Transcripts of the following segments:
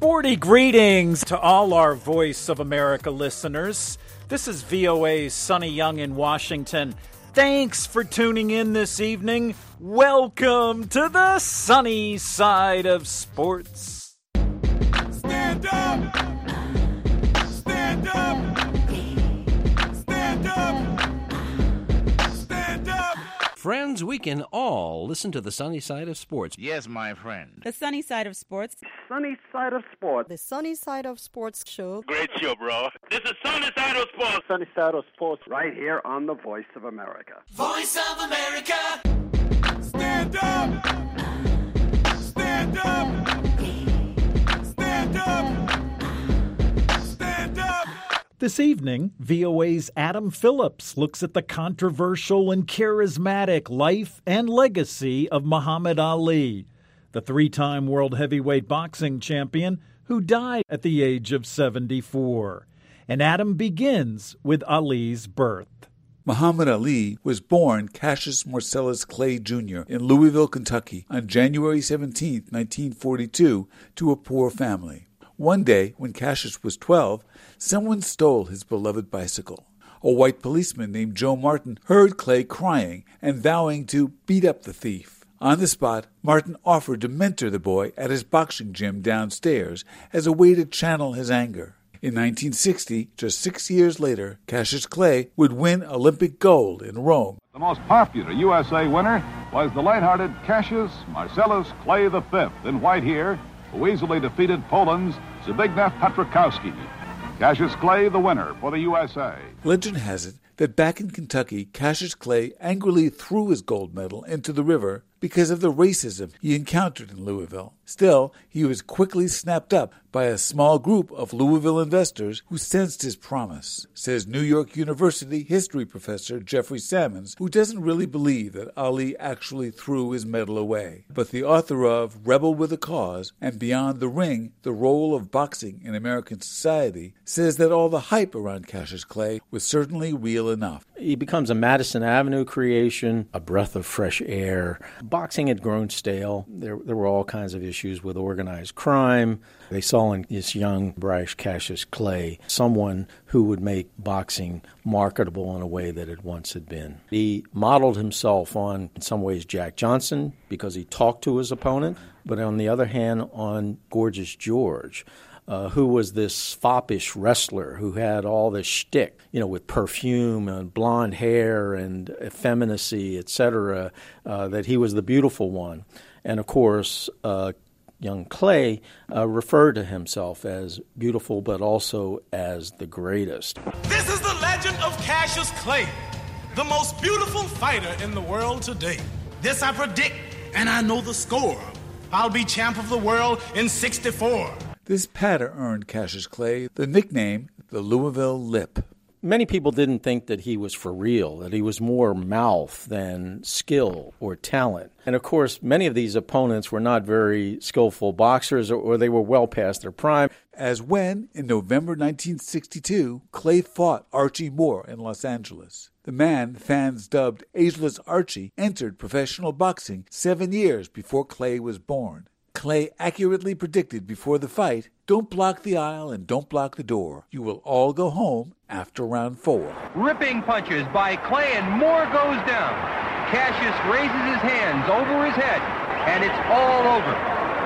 Sporty greetings to all our Voice of America listeners. This is VOA's Sonny Young in Washington. Thanks for tuning in this evening. Welcome to the sunny side of sports. Stand up! Stand up! Stand up! Stand up! Friends, we can all listen to the sunny side of sports. Yes, my friend. The Sunny Side of Sports. Sunny Side of Sports. The Sunny Side of Sports show. Great show, bro. This is Sunny Side of Sports. Sunny Side of Sports, right here on the Voice of America. Voice of America! Stand up! Stand up! Stand up! Stand up! This evening, VOA's Adam Phillips looks at the controversial and charismatic life and legacy of Muhammad Ali, the three-time world heavyweight boxing champion who died at the age of 74. And Adam begins with Ali's birth. Muhammad Ali was born Cassius Marcellus Clay Jr. in Louisville, Kentucky on January 17, 1942, to a poor family. One day, when Cassius was 12, someone stole his beloved bicycle. A white policeman named Joe Martin heard Clay crying and vowing to beat up the thief. On the spot, Martin offered to mentor the boy at his boxing gym downstairs as a way to channel his anger. In 1960, just 6 years later, Cassius Clay would win Olympic gold in Rome. The most popular USA winner was the light-hearted Cassius Marcellus Clay V in white here, who easily defeated Poland's Zbigniew Piotrkowski. Cassius Clay, the winner for the USA. Legend has it that back in Kentucky, Cassius Clay angrily threw his gold medal into the river because of the racism he encountered in Louisville. Still, he was quickly snapped up by a small group of Louisville investors who sensed his promise, says New York University history professor Jeffrey Sammons, who doesn't really believe that Ali actually threw his medal away. But the author of Rebel with a Cause and Beyond the Ring, the Role of Boxing in American Society, says that all the hype around Cassius Clay was certainly real enough. He becomes a Madison Avenue creation, a breath of fresh air. Boxing had grown stale. There were all kinds of issues with organized crime. They saw in this young, brash Cassius Clay someone who would make boxing marketable in a way that it once had been. He modeled himself on, in some ways, Jack Johnson because he talked to his opponent, but on the other hand, on Gorgeous George, who was this foppish wrestler who had all this shtick, with perfume and blonde hair and effeminacy, etc., that he was the beautiful one. And, of course, young Clay referred to himself as beautiful but also as the greatest. This is the legend of Cassius Clay, the most beautiful fighter in the world today. This I predict, and I know the score. I'll be champ of the world in 64. This patter earned Cassius Clay the nickname the Louisville Lip. Many people didn't think that he was for real, that he was more mouth than skill or talent. And, of course, many of these opponents were not very skillful boxers or they were well past their prime. As when, in November 1962, Clay fought Archie Moore in Los Angeles. The man fans dubbed Ageless Archie entered professional boxing 7 years before Clay was born. Clay accurately predicted before the fight, "Don't block the aisle and don't block the door. You will all go home after round 4. Ripping punches by Clay and Moore goes down. Cassius raises his hands over his head, and it's all over.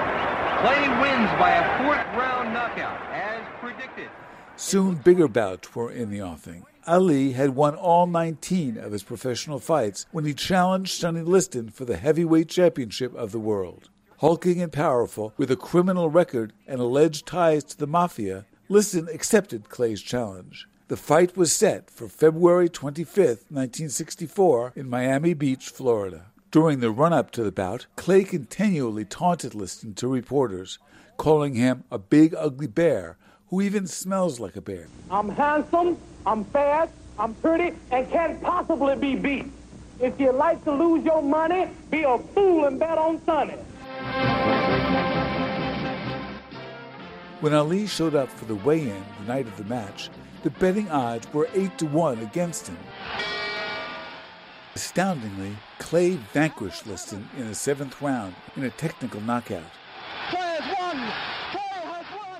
Clay wins by a 4th-round knockout, as predicted. Soon bigger bouts were in the offing. Ali had won all 19 of his professional fights when he challenged Sonny Liston for the heavyweight championship of the world. Hulking and powerful, with a criminal record and alleged ties to the mafia, Liston accepted Clay's challenge. The fight was set for February 25, 1964, in Miami Beach, Florida. During the run-up to the bout, Clay continually taunted Liston to reporters, calling him a big, ugly bear who even smells like a bear. I'm handsome, I'm fast, I'm pretty, and can't possibly be beat. If you like to lose your money, be a fool and bet on Sonny. When Ali showed up for the weigh-in the night of the match, the betting odds were 8-1 against him. Astoundingly, Clay vanquished Liston in the 7th round in a technical knockout. Clay has won! Clay has won!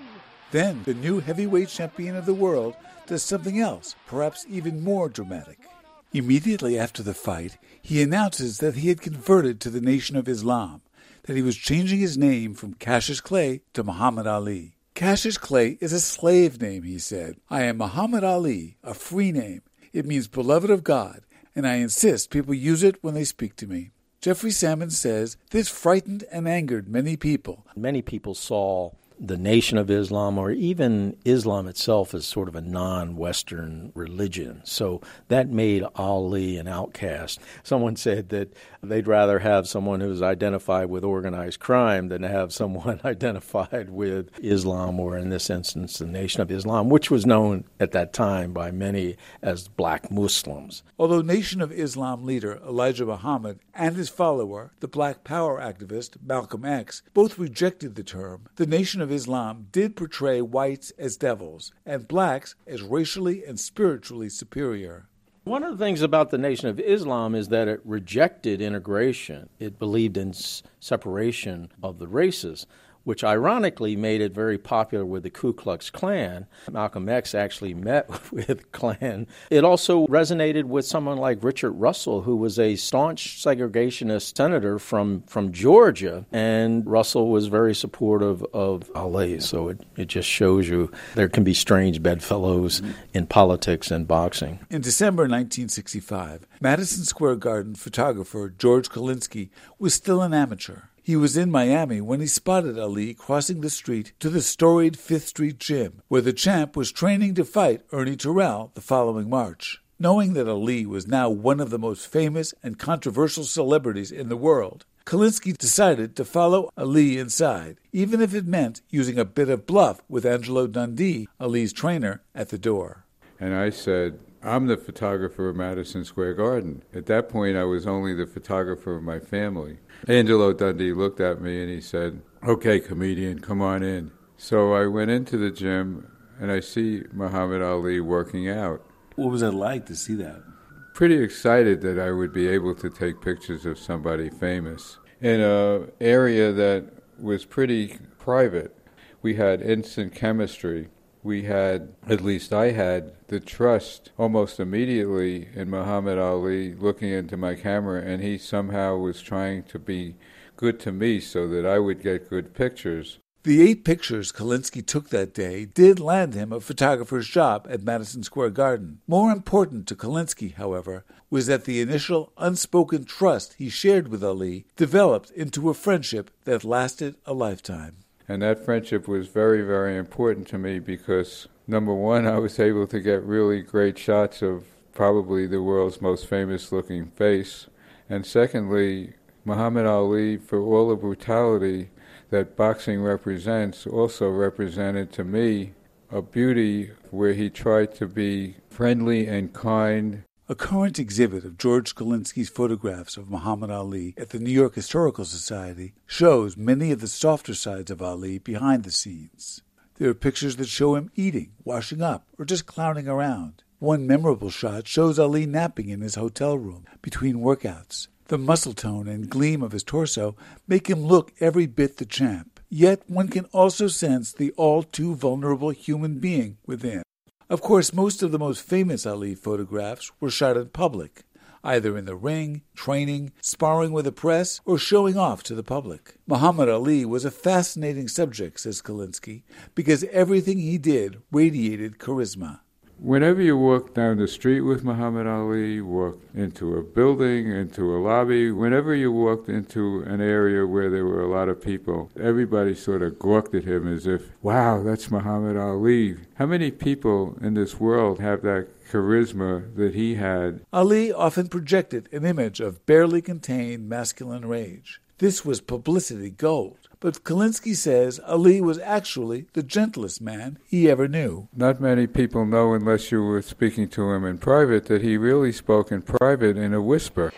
Then the new heavyweight champion of the world does something else, perhaps even more dramatic. Immediately after the fight, he announces that he had converted to the Nation of Islam, that he was changing his name from Cassius Clay to Muhammad Ali. Cassius Clay is a slave name, he said. I am Muhammad Ali, a free name. It means beloved of God, and I insist people use it when they speak to me. Jeffrey Salmon says this frightened and angered many people. Many people saw the Nation of Islam, or even Islam itself, as sort of a non-Western religion. So that made Ali an outcast. Someone said that they'd rather have someone who's identified with organized crime than to have someone identified with Islam, or in this instance, the Nation of Islam, which was known at that time by many as black Muslims. Although Nation of Islam leader Elijah Muhammad and his follower, the Black Power activist Malcolm X, both rejected the term, the Nation of Islam did portray whites as devils and blacks as racially and spiritually superior. One of the things about the Nation of Islam is that it rejected integration. It believed in separation of the races, which ironically made it very popular with the Ku Klux Klan. Malcolm X actually met with Klan. It also resonated with someone like Richard Russell, who was a staunch segregationist senator from Georgia, and Russell was very supportive of Ali. So it just shows you there can be strange bedfellows in politics and boxing. In December 1965, Madison Square Garden photographer George Kalinsky was still an amateur. He was in Miami when he spotted Ali crossing the street to the storied Fifth Street Gym, where the champ was training to fight Ernie Terrell the following March. Knowing that Ali was now one of the most famous and controversial celebrities in the world, Kalinsky decided to follow Ali inside, even if it meant using a bit of bluff with Angelo Dundee, Ali's trainer, at the door. And I said, I'm the photographer of Madison Square Garden. At that point, I was only the photographer of my family. Angelo Dundee looked at me and he said, okay, comedian, come on in. So I went into the gym and I see Muhammad Ali working out. What was it like to see that? Pretty excited that I would be able to take pictures of somebody famous in an area that was pretty private. We had instant chemistry. We had, at least I had, the trust almost immediately in Muhammad Ali looking into my camera, and he somehow was trying to be good to me so that I would get good pictures. The 8 pictures Kalinsky took that day did land him a photographer's job at Madison Square Garden. More important to Kalinsky, however, was that the initial unspoken trust he shared with Ali developed into a friendship that lasted a lifetime. And that friendship was very, very important to me because, number one, I was able to get really great shots of probably the world's most famous-looking face. And secondly, Muhammad Ali, for all the brutality that boxing represents, also represented to me a beauty where he tried to be friendly and kind. A current exhibit of George Kalinsky's photographs of Muhammad Ali at the New York Historical Society shows many of the softer sides of Ali behind the scenes. There are pictures that show him eating, washing up, or just clowning around. One memorable shot shows Ali napping in his hotel room between workouts. The muscle tone and gleam of his torso make him look every bit the champ. Yet one can also sense the all-too-vulnerable human being within. Of course, most of the most famous Ali photographs were shot in public, either in the ring, training, sparring with the press, or showing off to the public. Muhammad Ali was a fascinating subject, says Kalinsky, because everything he did radiated charisma. Whenever you walk down the street with Muhammad Ali, walk into a building, into a lobby, whenever you walked into an area where there were a lot of people, everybody sort of gawked at him as if, wow, that's Muhammad Ali. How many people in this world have that charisma that he had? Ali often projected an image of barely contained masculine rage. This was publicity gold. But Kalinsky says Ali was actually the gentlest man he ever knew. Not many people know, unless you were speaking to him in private, that he really spoke in private in a whisper.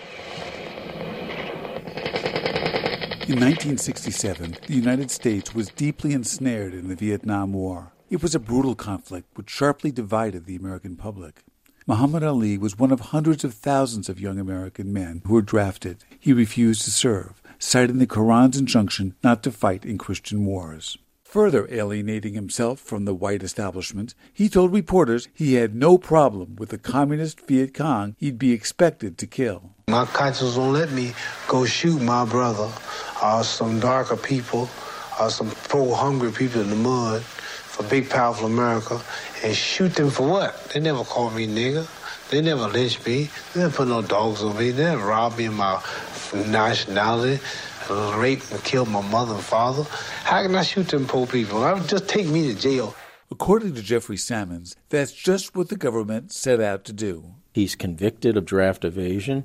In 1967, the United States was deeply ensnared in the Vietnam War. It was a brutal conflict which sharply divided the American public. Muhammad Ali was one of hundreds of thousands of young American men who were drafted. He refused to serve, citing the Quran's injunction not to fight in Christian wars. Further alienating himself from the white establishment, he told reporters he had no problem with the communist Viet Cong he'd be expected to kill. My conscience won't let me go shoot my brother or some darker people or some poor, hungry people in the mud for big, powerful America and shoot them for what? They never called me nigger. They never lynched me. They never put no dogs on me. They never robbed me of my nationality, raped and killed my mother and father. How can I shoot them poor people? That would just take me to jail. According to Jeffrey Sammons, that's just what the government set out to do. He's convicted of draft evasion,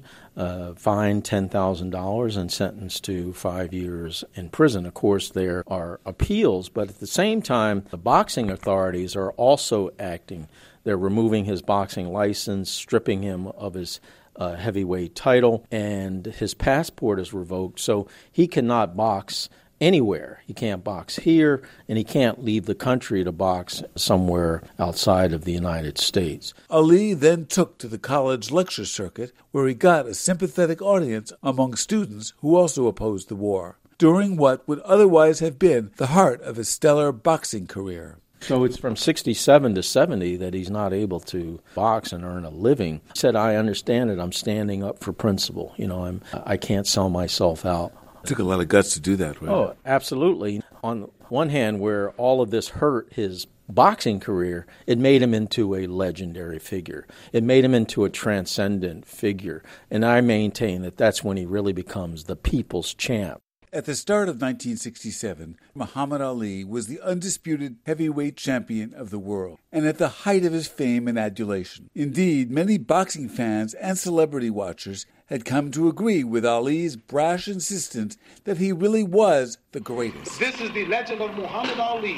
fined $10,000, and sentenced to 5 years in prison. Of course, there are appeals, but at the same time, the boxing authorities are also acting. They're removing his boxing license, stripping him of his heavyweight title, and his passport is revoked, so he cannot box anywhere. He can't box here, and he can't leave the country to box somewhere outside of the United States. Ali then took to the college lecture circuit, where he got a sympathetic audience among students who also opposed the war, during what would otherwise have been the heart of his stellar boxing career. So it's from 67 to 70 that he's not able to box and earn a living. He said, I understand it. I'm standing up for principle. I can't sell myself out. It took a lot of guts to do that, right? Oh, absolutely. On one hand, where all of this hurt his boxing career, it made him into a legendary figure. It made him into a transcendent figure. And I maintain that that's when he really becomes the people's champ. At the start of 1967, Muhammad Ali was the undisputed heavyweight champion of the world, and at the height of his fame and adulation. Indeed, many boxing fans and celebrity watchers had come to agree with Ali's brash insistence that he really was the greatest. This is the legend of Muhammad Ali,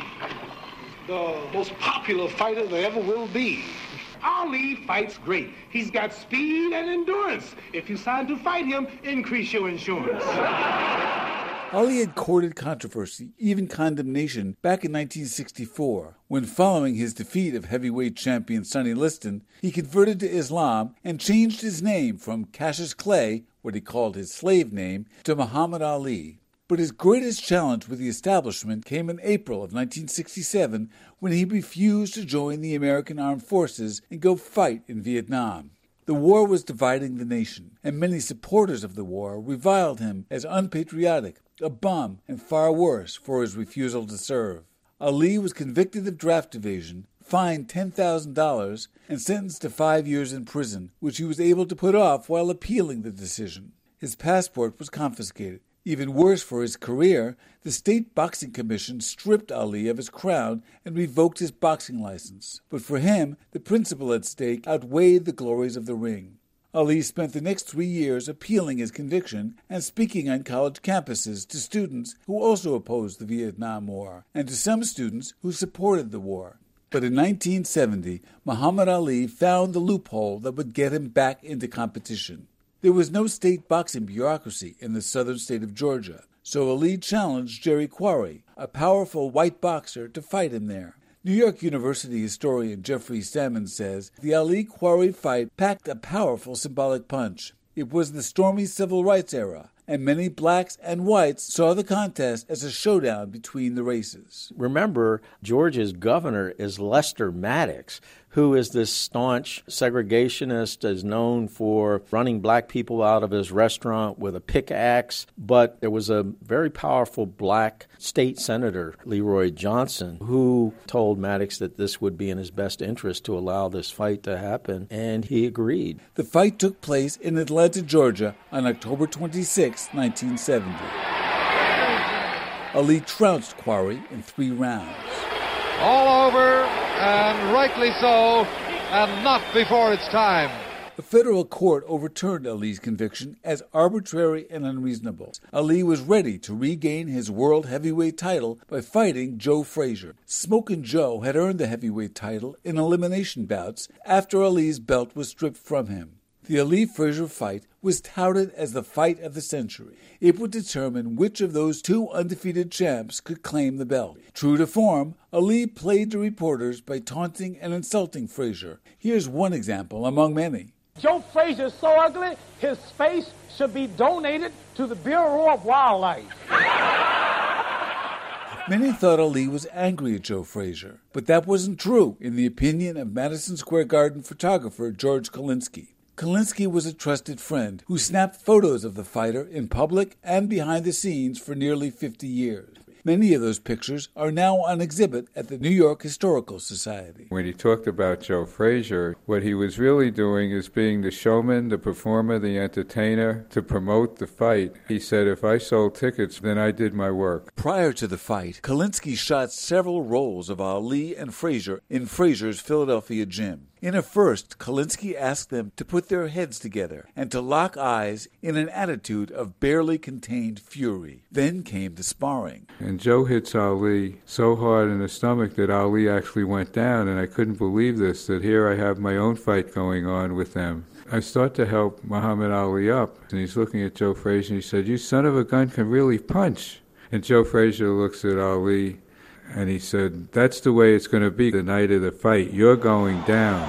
the most popular fighter there ever will be. Ali fights great. He's got speed and endurance. If you sign to fight him, increase your insurance. Ali had courted controversy, even condemnation, back in 1964, when following his defeat of heavyweight champion Sonny Liston, he converted to Islam and changed his name from Cassius Clay, what he called his slave name, to Muhammad Ali. But his greatest challenge with the establishment came in April of 1967 when he refused to join the American Armed Forces and go fight in Vietnam. The war was dividing the nation, and many supporters of the war reviled him as unpatriotic, a bum, and far worse for his refusal to serve. Ali was convicted of draft evasion, fined $10,000, and sentenced to 5 years in prison, which he was able to put off while appealing the decision. His passport was confiscated. Even worse for his career, the State Boxing Commission stripped Ali of his crown and revoked his boxing license. But for him, the principle at stake outweighed the glories of the ring. Ali spent the next 3 years appealing his conviction and speaking on college campuses to students who also opposed the Vietnam War, and to some students who supported the war. But in 1970, Muhammad Ali found the loophole that would get him back into competition. There was no state boxing bureaucracy in the southern state of Georgia, so Ali challenged Jerry Quarry, a powerful white boxer, to fight him there. New York University historian Jeffrey Sammons says the Ali-Quarry fight packed a powerful symbolic punch. It was the stormy civil rights era, and many blacks and whites saw the contest as a showdown between the races. Remember, Georgia's governor is Lester Maddox, who is this staunch segregationist, is known for running black people out of his restaurant with a pickaxe. But there was a very powerful black state senator, Leroy Johnson, who told Maddox that this would be in his best interest to allow this fight to happen, and he agreed. The fight took place in Atlanta, Georgia, on October 26, 1970. Ali trounced Quarry in 3 rounds. All over, and rightly so, and not before it's time. The federal court overturned Ali's conviction as arbitrary and unreasonable. Ali was ready to regain his world heavyweight title by fighting Joe Frazier. Smokin' Joe had earned the heavyweight title in elimination bouts after Ali's belt was stripped from him. The Ali-Frazier fight was touted as the fight of the century. It would determine which of those 2 undefeated champs could claim the belt. True to form, Ali played to reporters by taunting and insulting Frazier. Here's one example among many. Joe Frazier's so ugly, his face should be donated to the Bureau of Wildlife. Many thought Ali was angry at Joe Frazier, but that wasn't true, in the opinion of Madison Square Garden photographer George Kalinsky. Kalinsky was a trusted friend who snapped photos of the fighter in public and behind the scenes for nearly 50 years. Many of those pictures are now on exhibit at the New York Historical Society. When he talked about Joe Frazier, what he was really doing is being the showman, the performer, the entertainer to promote the fight. He said, if I sold tickets, then I did my work. Prior to the fight, Kalinsky shot several rolls of Ali and Frazier in Frazier's Philadelphia gym. In a first, Kalinsky asked them to put their heads together and to lock eyes in an attitude of barely contained fury. Then came the sparring. And Joe hits Ali so hard in the stomach that Ali actually went down, and I couldn't believe this, that here I have my own fight going on with them. I start to help Muhammad Ali up, and he's looking at Joe Frazier, and he said, you son of a gun can really punch. And Joe Frazier looks at Ali, and he said, that's the way it's going to be the night of the fight. You're going down.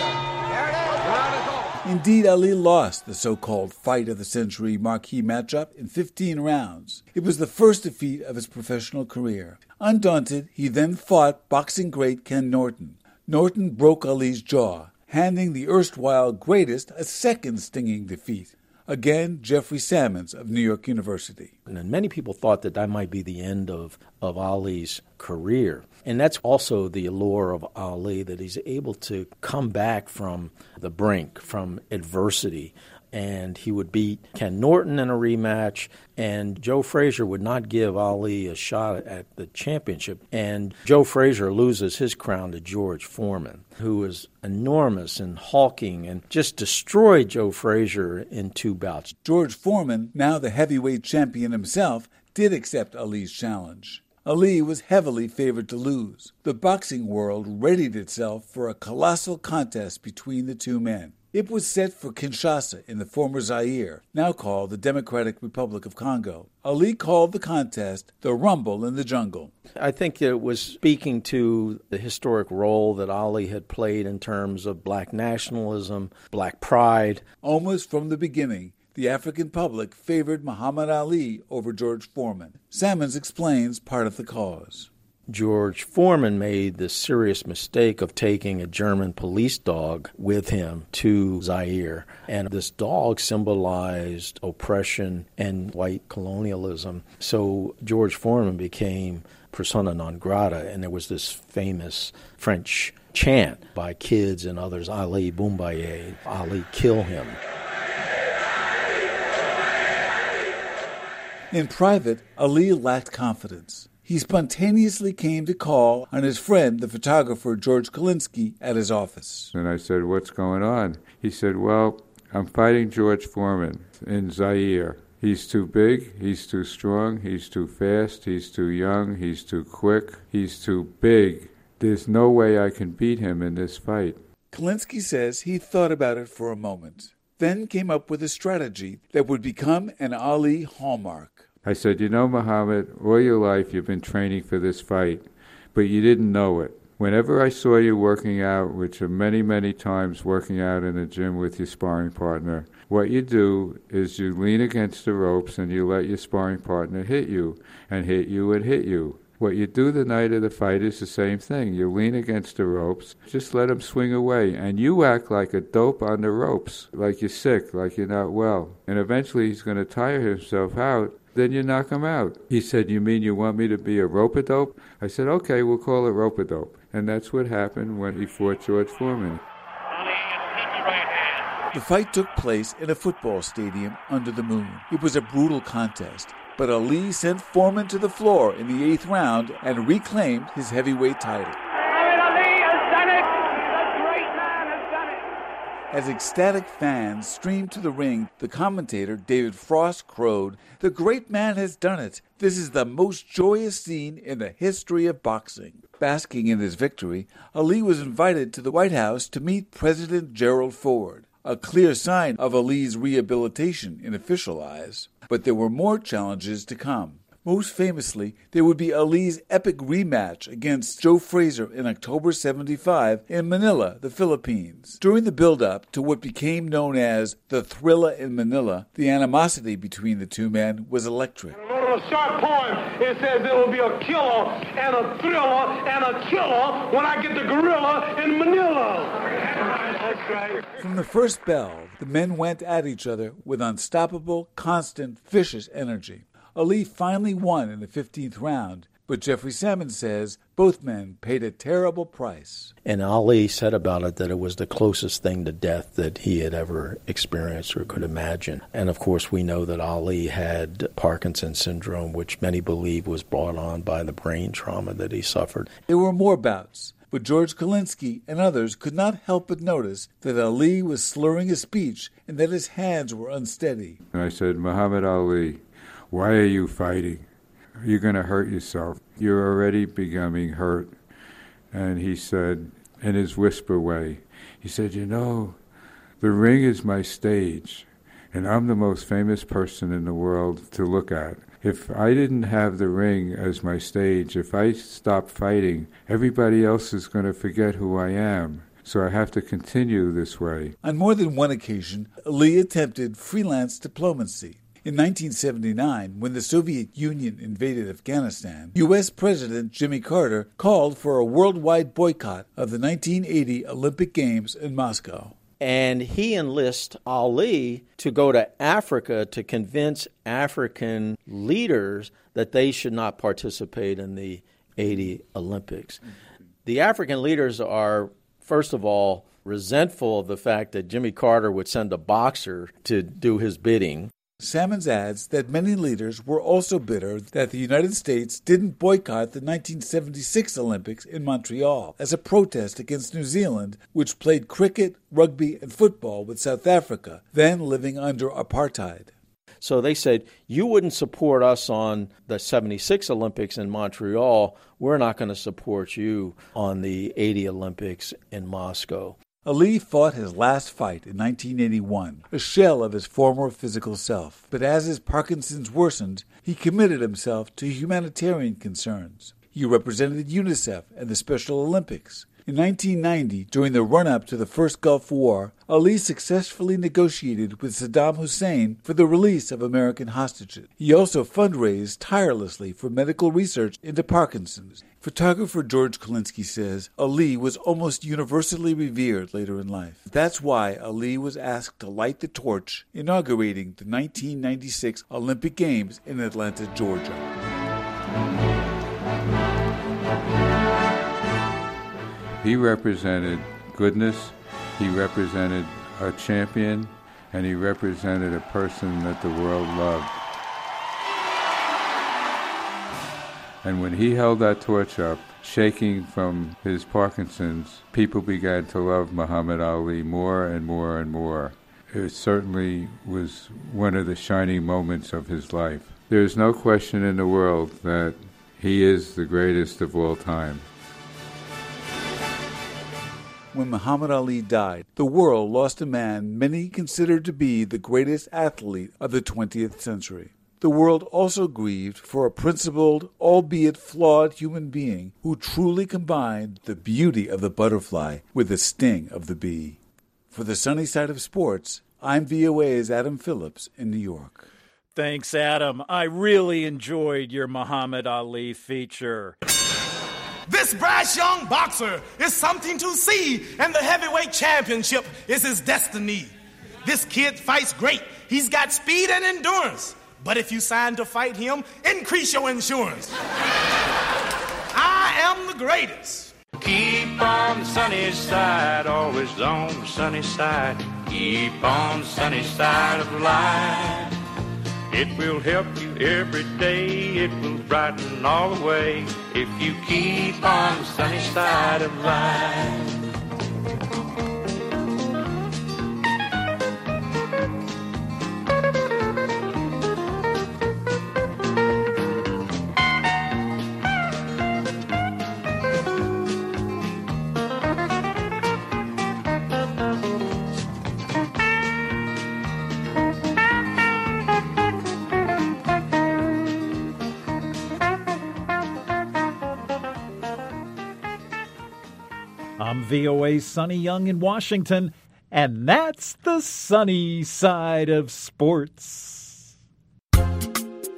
Indeed, Ali lost the so-called Fight of the Century marquee matchup in 15 rounds. It was the first defeat of his professional career. Undaunted, he then fought boxing great Ken Norton. Norton broke Ali's jaw, handing the erstwhile greatest a second stinging defeat. Again, Jeffrey Sammons of New York University. And many people thought that might be the end of Ali's career. And that's also the allure of Ali, that he's able to come back from the brink, from adversity. And he would beat Ken Norton in a rematch, and Joe Frazier would not give Ali a shot at the championship. And Joe Frazier loses his crown to George Foreman, who was enormous and hulking and just destroyed Joe Frazier in 2 bouts. George Foreman, now the heavyweight champion himself, did accept Ali's challenge. Ali was heavily favored to lose. The boxing world readied itself for a colossal contest between the two men. It was set for Kinshasa in the former Zaire, now called the Democratic Republic of Congo. Ali called the contest the Rumble in the Jungle. I think it was speaking to the historic role that Ali had played in terms of black nationalism, black pride. Almost from the beginning, the African public favored Muhammad Ali over George Foreman. Sammons explains part of the cause. George Foreman made the serious mistake of taking a German police dog with him to Zaire. And this dog symbolized oppression and white colonialism. So George Foreman became persona non grata, and there was this famous French chant by kids and others, Ali Boumbaye, Ali kill him. In private, Ali lacked confidence. He spontaneously came to call on his friend, the photographer George Kalinsky, at his office. And I said, what's going on? He said, well, I'm fighting George Foreman in Zaire. He's too big, he's too strong, he's too fast, he's too young, he's too quick, he's too big. There's no way I can beat him in this fight. Kalinsky says he thought about it for a moment, then came up with a strategy that would become an Ali hallmark. I said, you know, Muhammad, all your life you've been training for this fight, but you didn't know it. Whenever I saw you working out, which are many, many times working out in the gym with your sparring partner, what you do is you lean against the ropes and you let your sparring partner hit you and hit you and hit you. What you do the night of the fight is the same thing. You lean against the ropes, just let him swing away, and you act like a dope on the ropes, like you're sick, like you're not well. And eventually he's going to tire himself out. Then you knock him out. He said, you mean you want me to be a rope-a-dope? I said, okay, we'll call it rope-a-dope. And that's what happened when he fought George Foreman. The fight took place in a football stadium under the moon. It was a brutal contest, but Ali sent Foreman to the floor in the 8th round and reclaimed his heavyweight title. As ecstatic fans streamed to the ring, the commentator, David Frost, crowed, "The great man has done it. This is the most joyous scene in the history of boxing." Basking in his victory, Ali was invited to the White House to meet President Gerald Ford, a clear sign of Ali's rehabilitation in official eyes. But there were more challenges to come. Most famously, there would be Ali's epic rematch against Joe Frazier in October 1975 in Manila, the Philippines. During the build-up to what became known as the Thrilla in Manila, the animosity between the two men was electric. on a short poem. It says there will be a killer and a thriller and a killer when I get the gorilla in Manila. That's right. From the first bell, the men went at each other with unstoppable, constant, vicious energy. Ali finally won in the 15th round, but Jeffrey Salmon says both men paid a terrible price. And Ali said about it that it was the closest thing to death that he had ever experienced or could imagine. And of course, we know that Ali had Parkinson's syndrome, which many believe was brought on by the brain trauma that he suffered. There were more bouts, but George Kalinsky and others could not help but notice that Ali was slurring his speech and that his hands were unsteady. And I said, Muhammad Ali, why are you fighting? You're going to hurt yourself. You're already becoming hurt. And he said, in his whisper way, he said, you know, the ring is my stage, and I'm the most famous person in the world to look at. If I didn't have the ring as my stage, if I stop fighting, everybody else is going to forget who I am. So I have to continue this way. On more than one occasion, Ali attempted freelance diplomacy. In 1979, when the Soviet Union invaded Afghanistan, U.S. President Jimmy Carter called for a worldwide boycott of the 1980 Olympic Games in Moscow. And he enlists Ali to go to Africa to convince African leaders that they should not participate in the 80 Olympics. The African leaders are, first of all, resentful of the fact that Jimmy Carter would send a boxer to do his bidding. Salmons adds that many leaders were also bitter that the United States didn't boycott the 1976 Olympics in Montreal as a protest against New Zealand, which played cricket, rugby, and football with South Africa, then living under apartheid. So they said, you wouldn't support us on the 76 Olympics in Montreal, we're not going to support you on the 80 Olympics in Moscow. Ali fought his last fight in 1981, a shell of his former physical self. But as his Parkinson's worsened, he committed himself to humanitarian concerns. He represented UNICEF and the Special Olympics. In 1990, during the run-up to the first Gulf War, Ali successfully negotiated with Saddam Hussein for the release of American hostages. He also fundraised tirelessly for medical research into Parkinson's. Photographer George Kalinsky says Ali was almost universally revered later in life. That's why Ali was asked to light the torch, inaugurating the 1996 Olympic Games in Atlanta, Georgia. He represented goodness, he represented a champion, and he represented a person that the world loved. And when he held that torch up, shaking from his Parkinson's, people began to love Muhammad Ali more and more and more. It certainly was one of the shining moments of his life. There's no question in the world that he is the greatest of all time. When Muhammad Ali died, the world lost a man many considered to be the greatest athlete of the 20th century. The world also grieved for a principled, albeit flawed human being who truly combined the beauty of the butterfly with the sting of the bee. For the Sunny Side of Sports, I'm VOA's Adam Phillips in New York. Thanks, Adam. I really enjoyed your Muhammad Ali feature. This brash young boxer is something to see, and the heavyweight championship is his destiny. This kid fights great. He's got speed and endurance. But if you sign to fight him, increase your insurance. I am the greatest. Keep on the sunny side, always on the sunny side. Keep on the sunny side of life. It will help you every day, it will brighten all the way, if you keep on the sunny side of life. I'm VOA's Sonny Young in Washington, and that's the sunny side of sports.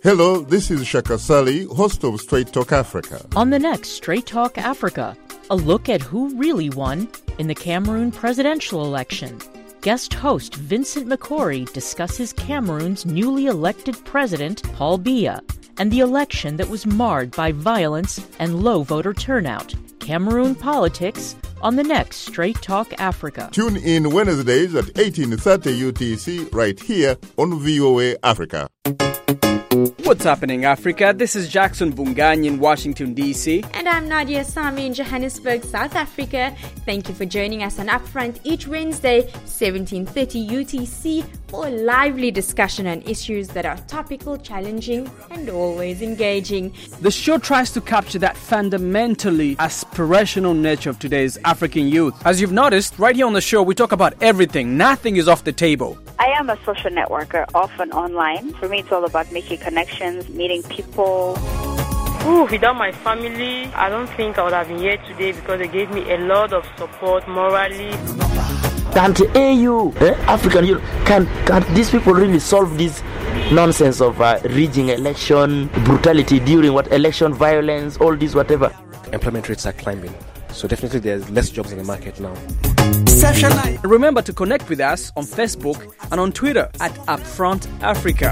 Hello, this is Shaka Sali, host of Straight Talk Africa. On the next Straight Talk Africa, a look at who really won in the Cameroon presidential election. Guest host Vincent McCory discusses Cameroon's newly elected president, Paul Biya, and the election that was marred by violence and low voter turnout. Cameroon politics on the next Straight Talk Africa. Tune in Wednesdays at 18:30 UTC right here on VOA Africa. What's happening, Africa? This is Jackson Bungany in Washington, D.C. And I'm Nadia Sami in Johannesburg, South Africa. Thank you for joining us on Upfront each Wednesday, 17:30 UTC, for a lively discussion on issues that are topical, challenging, and always engaging. The show tries to capture that fundamentally aspirational nature of today's African youth. As you've noticed, right here on the show, we talk about everything. Nothing is off the table. I am a social networker, often online. For me, it's all about making connections, meeting people. Without my family, I don't think I would have been here today because they gave me a lot of support morally. Can't AU, African Youth, can these people really solve this nonsense of rigging election, brutality during election violence, all this whatever? Employment rates are climbing, so definitely there's less jobs in the market now. Remember to connect with us on Facebook and on Twitter at Upfront Africa.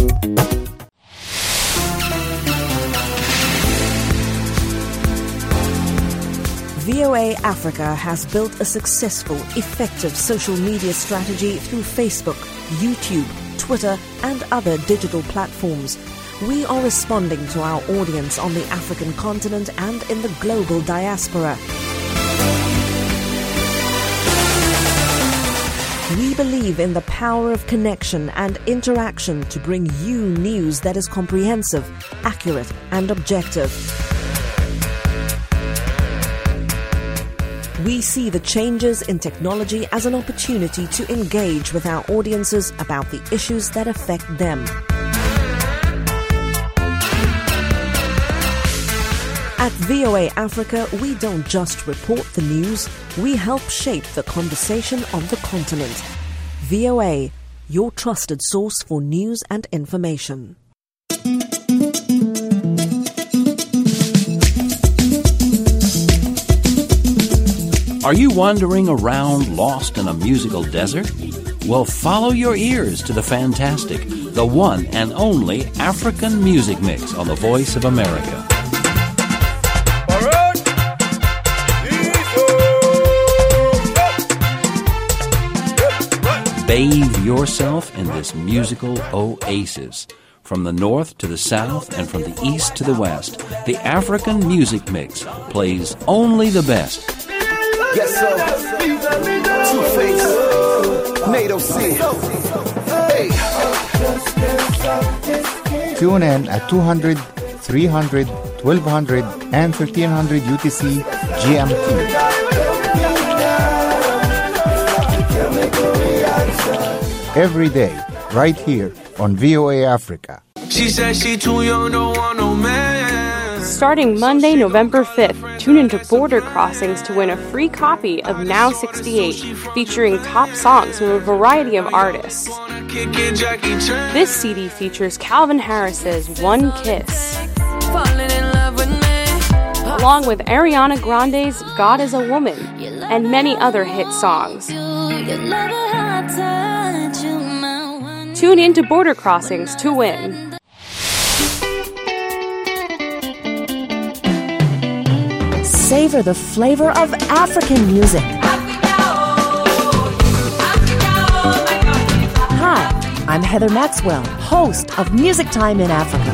VOA Africa has built a successful, effective social media strategy through Facebook, YouTube, Twitter, and other digital platforms. We are responding to our audience on the African continent and in the global diaspora. We believe in the power of connection and interaction to bring you news that is comprehensive, accurate, and objective. We see the changes in technology as an opportunity to engage with our audiences about the issues that affect them. At VOA Africa, we don't just report the news, we help shape the conversation on the continent. VOA, your trusted source for news and information. Are you wandering around lost in a musical desert? Well, follow your ears to the fantastic, the one and only African Music Mix on the Voice of America. Bathe yourself in this musical oasis. From the north to the south and from the east to the west, the African Music Mix plays only the best. Yes, sir. Two-Face, NATO C. Hey. Tune in at 200, 300, 1200, and 1500 UTC GMT. Every day, right here on VOA Africa. She said she too young, don't want no man. Starting Monday, November 5th, tune into Border Crossings to win a free copy of Now 68, featuring top songs from a variety of artists. This CD features Calvin Harris's One Kiss, along with Ariana Grande's God is a Woman, and many other hit songs. Tune in to Border Crossings to win. Savor the flavor of African music. Hi, I'm Heather Maxwell, host of Music Time in Africa.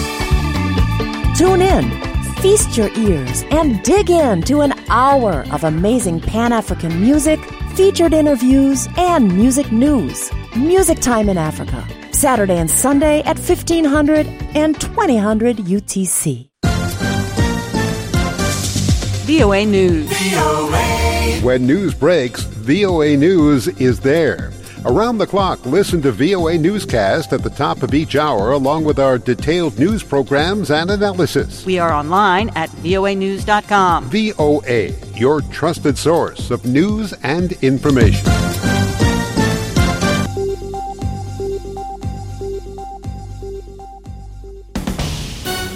Tune in, feast your ears, and dig into an hour of amazing Pan-African music, featured interviews, and music news. Music Time in Africa, Saturday and Sunday at 1500 and 2000 UTC. VOA News. When news breaks, VOA News is there. Around the clock, listen to VOA Newscast at the top of each hour, along with our detailed news programs and analysis. We are online at voanews.com. VOA, your trusted source of news and information.